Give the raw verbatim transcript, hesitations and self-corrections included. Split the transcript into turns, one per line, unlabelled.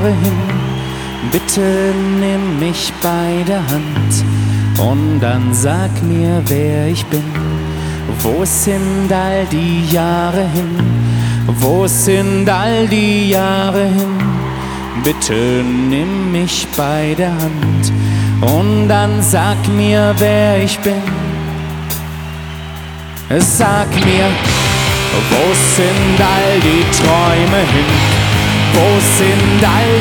hin. Bitte nimm mich bei der Hand und dann sag mir, wer ich bin. Wo sind all die Jahre hin? Wo sind all die Jahre hin? Bitte nimm mich bei der Hand und dann sag mir, wer ich bin. Sag mir, wo sind all die Träume hin? Wo sind all